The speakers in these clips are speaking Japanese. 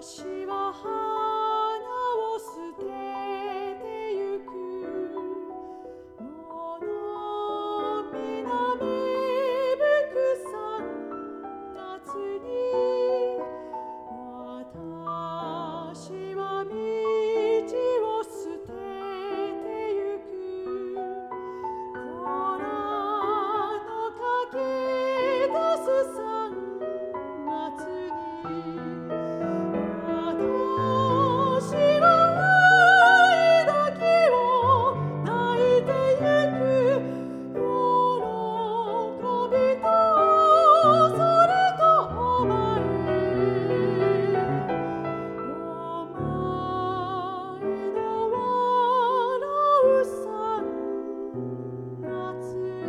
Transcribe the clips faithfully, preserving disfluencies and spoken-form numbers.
私は花を捨ててゆくものみなめぶくさ夏に私は道を捨ててゆく空の駆け出すさ夏に私は愛だけを抱いてゆく喜びとそれとお前お前の笑うさ夏に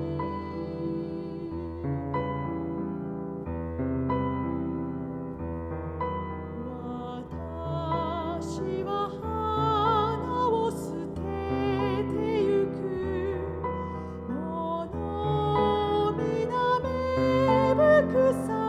私は花を捨ててゆくものみなめぶくさ